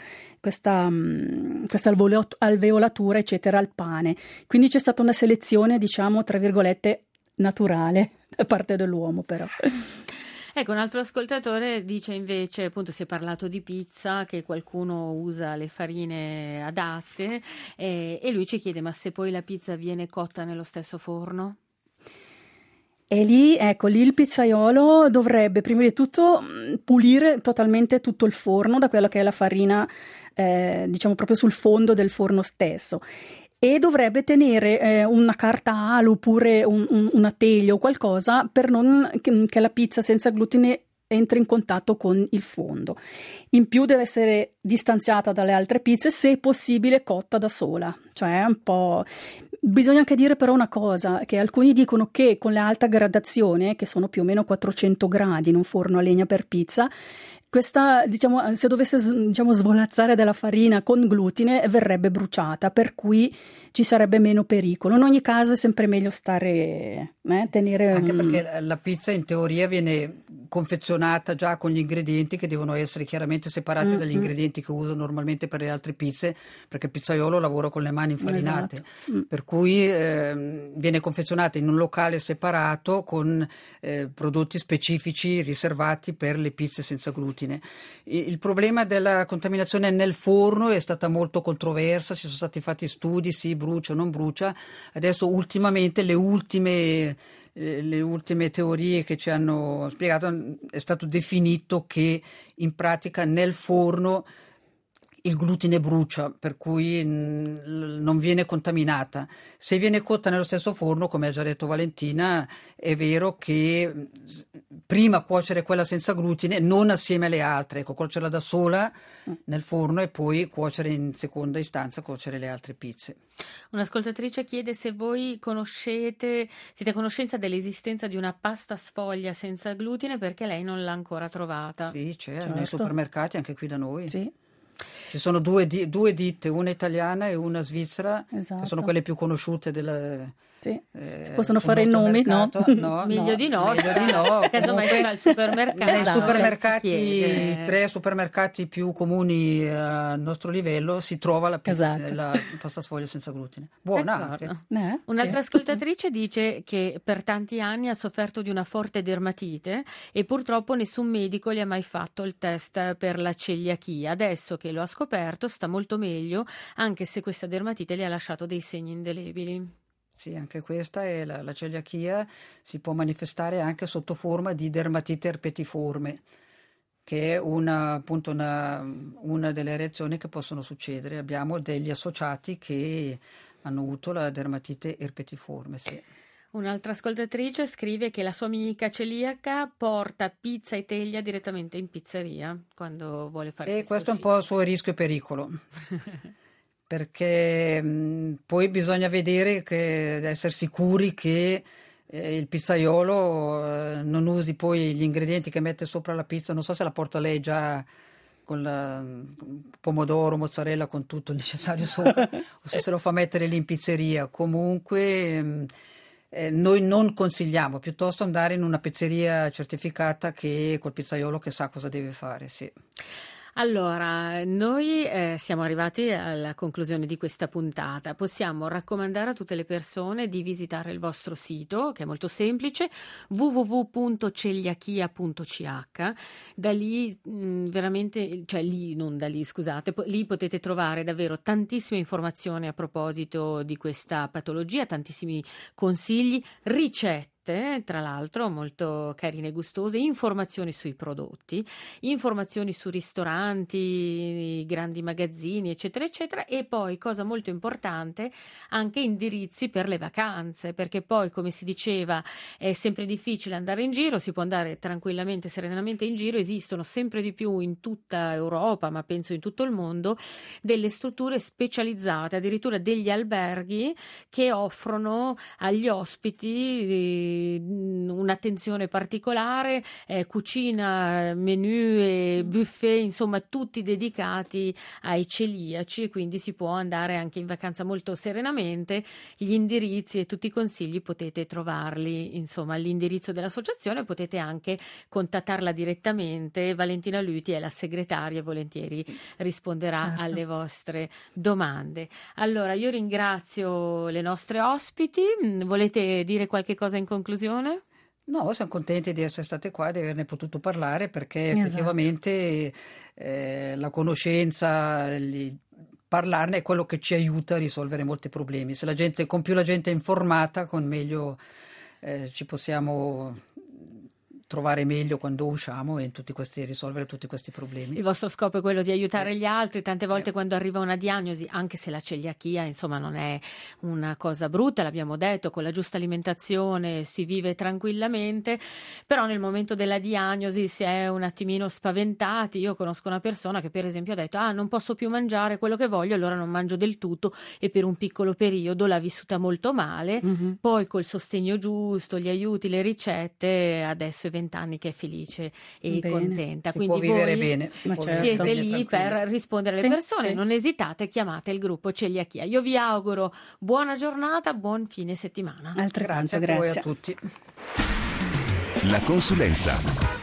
alveolatura, eccetera, al pane. Quindi c'è stata una selezione, diciamo, tra virgolette, naturale da parte dell'uomo, però. Ecco, un altro ascoltatore dice invece, appunto si è parlato di pizza, che qualcuno usa le farine adatte e lui ci chiede: ma se poi la pizza viene cotta nello stesso forno? E lì il pizzaiolo dovrebbe prima di tutto pulire totalmente tutto il forno da quella che è la farina, diciamo proprio sul fondo del forno stesso. E dovrebbe tenere una carta alu oppure una teglia o qualcosa per non che la pizza senza glutine entri in contatto con il fondo. In più deve essere distanziata dalle altre pizze, se possibile cotta da sola. Cioè un po'. Bisogna anche dire però una cosa, che alcuni dicono che con l'alta gradazione, che sono più o meno 400 gradi in un forno a legna per pizza, questa, diciamo, se dovesse, diciamo, svolazzare della farina con glutine verrebbe bruciata, per cui ci sarebbe meno pericolo. In ogni caso è sempre meglio tenere. Anche perché la pizza in teoria viene confezionata già con gli ingredienti che devono essere chiaramente separati dagli ingredienti che uso normalmente per le altre pizze, perché il pizzaiolo lavora con le mani infarinate, per cui viene confezionata in un locale separato con prodotti specifici riservati per le pizze senza glutine. Il problema della contaminazione nel forno è stata molto controversa, ci sono stati fatti studi, sì, brucia o non brucia. Adesso ultimamente le ultime teorie che ci hanno spiegato è stato definito che in pratica nel forno il glutine brucia, per cui non viene contaminata. Se viene cotta nello stesso forno, come ha già detto Valentina, è vero che prima cuocere quella senza glutine, non assieme alle altre, cuocerla da sola nel forno e poi cuocere in seconda istanza, cuocere le altre pizze. Un'ascoltatrice chiede se voi siete a conoscenza dell'esistenza di una pasta sfoglia senza glutine, perché lei non l'ha ancora trovata. Sì, c'è nei supermercati, anche qui da noi. Sì. Ci sono due ditte, una italiana e una svizzera, esatto, che sono quelle più conosciute del. Sì. Si possono fare i nomi, no? Meglio di no. Casomai si va al supermercato. Nei supermercati, 3 supermercati più comuni a nostro livello si trova la pasta sfoglia senza glutine. Buona anche. Un'altra ascoltatrice dice che per tanti anni ha sofferto di una forte dermatite e purtroppo nessun medico gli ha mai fatto il test per la celiachia. Adesso che lo ha scoperto sta molto meglio, anche se questa dermatite gli ha lasciato dei segni indelebili. Sì, anche questa è la celiachia, si può manifestare anche sotto forma di dermatite erpetiforme, che è una delle reazioni che possono succedere. Abbiamo degli associati che hanno avuto la dermatite erpetiforme. Sì. Un'altra ascoltatrice scrive che la sua amica celiaca porta pizza e teglia direttamente in pizzeria quando vuole fare E questo è un po' il suo rischio e pericolo. Perché poi bisogna vedere, essere sicuri che il pizzaiolo non usi poi gli ingredienti che mette sopra la pizza. Non so se la porta lei già con pomodoro, mozzarella, con tutto il necessario sopra, o se lo fa mettere lì in pizzeria. Comunque noi non consigliamo, piuttosto andare in una pizzeria certificata che col pizzaiolo che sa cosa deve fare. Sì. Allora, noi siamo arrivati alla conclusione di questa puntata. Possiamo raccomandare a tutte le persone di visitare il vostro sito, che è molto semplice, www.celiachia.ch. Da lì veramente, cioè lì, non da lì, scusate, lì potete trovare davvero tantissime informazioni a proposito di questa patologia, tantissimi consigli, ricette, tra l'altro molto carine e gustose, informazioni sui prodotti, informazioni su ristoranti, grandi magazzini, eccetera eccetera, e poi, cosa molto importante, anche indirizzi per le vacanze, perché poi, come si diceva, è sempre difficile andare in giro, si può andare tranquillamente, serenamente in giro. Esistono sempre di più in tutta Europa, ma penso in tutto il mondo, delle strutture specializzate, addirittura degli alberghi che offrono agli ospiti un'attenzione particolare, cucina, menù e buffet, insomma tutti dedicati ai celiaci, e quindi si può andare anche in vacanza molto serenamente. Gli indirizzi e tutti i consigli potete trovarli, insomma, all'indirizzo dell'associazione. Potete anche contattarla direttamente. Valentina Luti è la segretaria e volentieri risponderà certo alle vostre domande. Allora, io ringrazio le nostre ospiti. Volete dire qualche cosa in conclusione? No, siamo contenti di essere state qua e di averne potuto parlare, perché effettivamente la conoscenza, parlarne è quello che ci aiuta a risolvere molti problemi. Con più la gente è informata, con meglio ci possiamo trovare meglio quando usciamo e risolvere tutti questi problemi. Il vostro scopo è quello di aiutare gli altri. Tante volte quando arriva una diagnosi, anche se la celiachia insomma non è una cosa brutta, l'abbiamo detto, con la giusta alimentazione si vive tranquillamente, però nel momento della diagnosi si è un attimino spaventati. Io conosco una persona che per esempio ha detto non posso più mangiare quello che voglio, allora non mangio del tutto, e per un piccolo periodo l'ha vissuta molto male. Poi col sostegno giusto, gli aiuti, le ricette, adesso è 20 anni che è felice e contenta. Quindi può vivere voi bene. siete lì per rispondere alle persone. Non esitate, chiamate il gruppo Celiachia. Io vi auguro buona giornata, buon fine settimana. Grazie a voi, a tutti. La consulenza